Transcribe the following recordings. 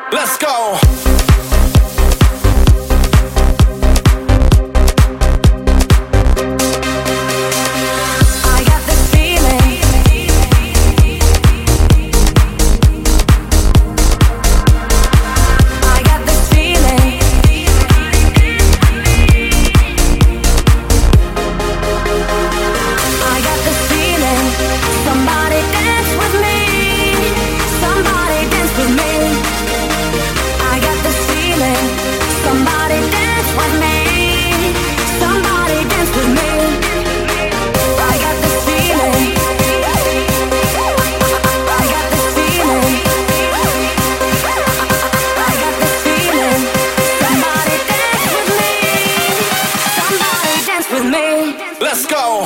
Let's go. Let's go.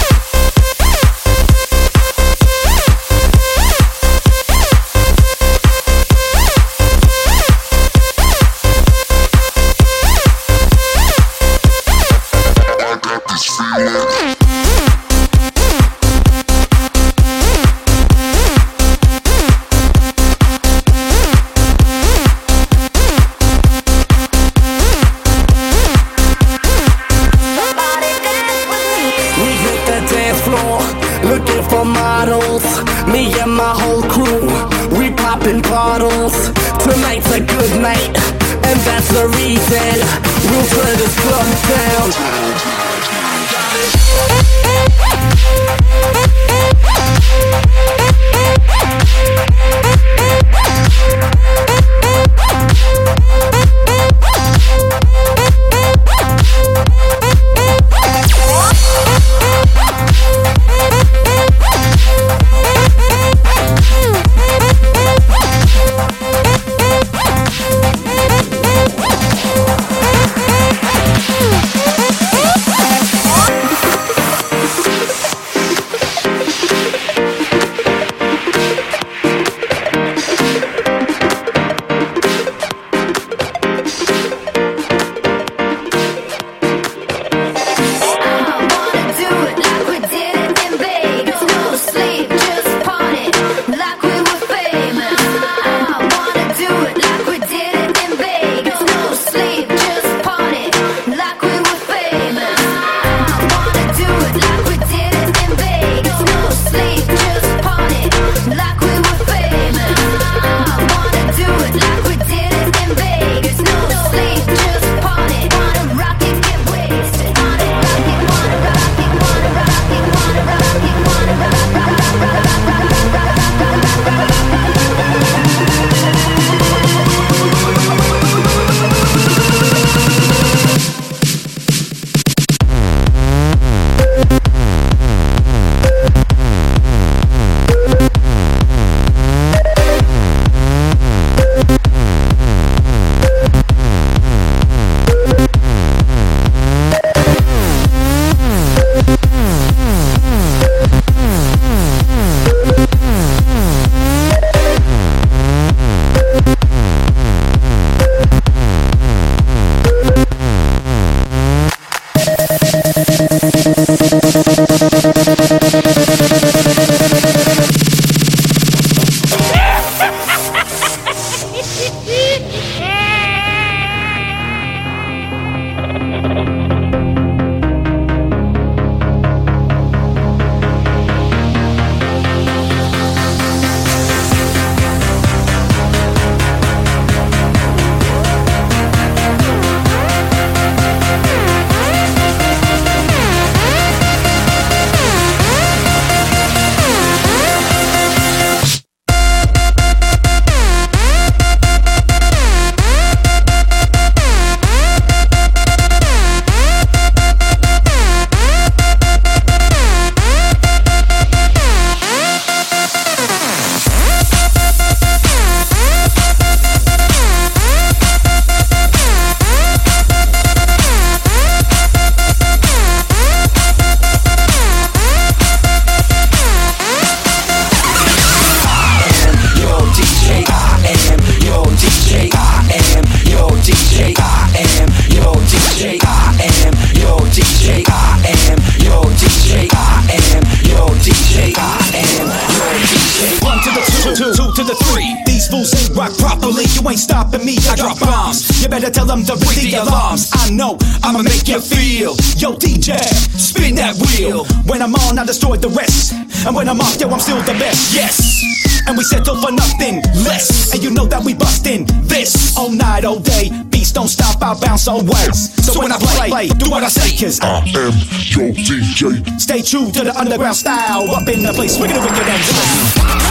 Looking for models, me and my whole crew, we popping bottles. Tonight's a good night, and that's the reason we'll turn this club down. rock properly, you ain't stopping me, I drop bombs. You better tell them to ring the alarms. I know I'ma make you feel. Yo DJ, spin that wheel. When I'm on, I destroy the rest. And when I'm off, yo, I'm still the best. Yes, and we settle for nothing less. And you know that we bustin' this all night, all day. Beats don't stop, I bounce always. So when I play, do what I say, cause I am your DJ. Stay true to the underground style. Up in the place, wicked and wicked and wild.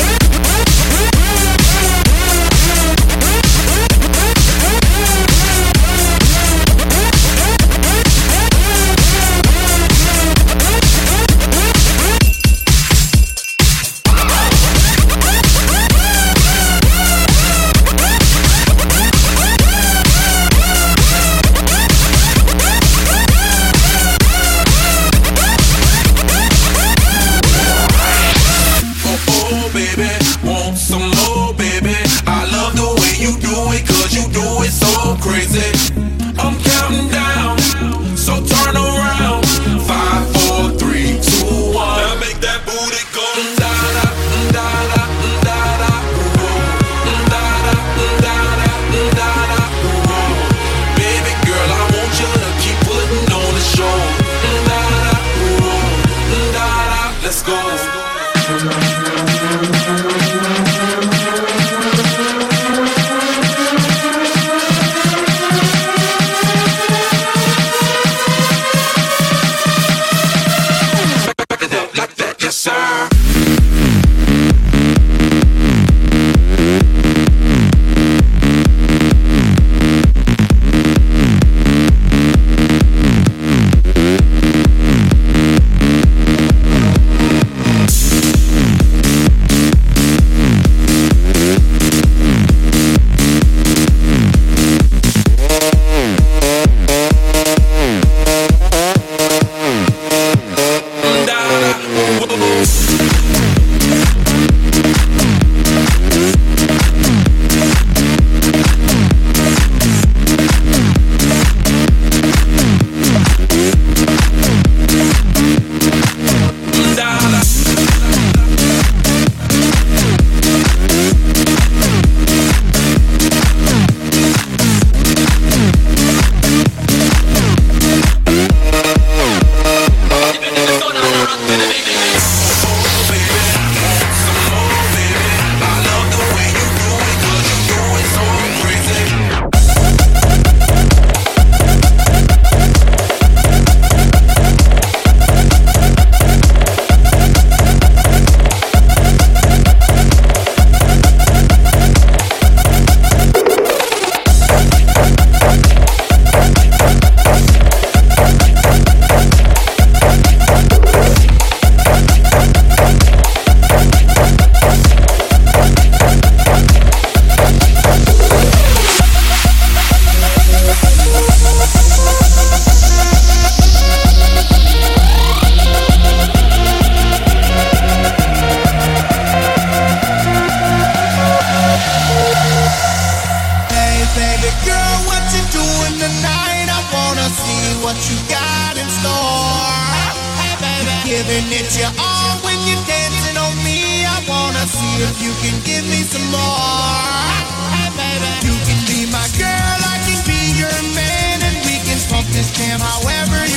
giving it your all when you're dancing on me. I wanna see if you can give me some more. Hey, baby, you can be my girl, I can be your man, and we can pump this jam however you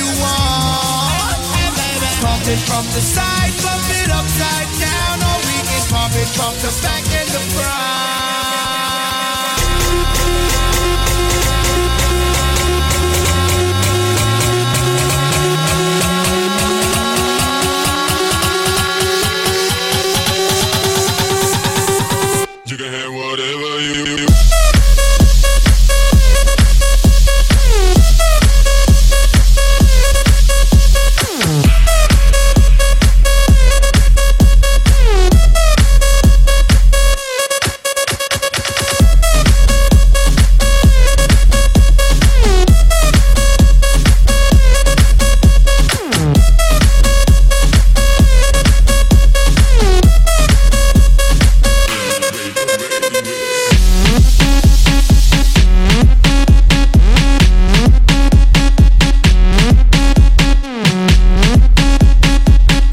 want. Hey, baby, pump it from the side, pump it upside down, or we can pump it from the back and the front. You can have whatever you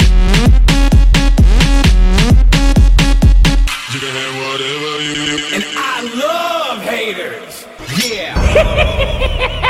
And Yeah.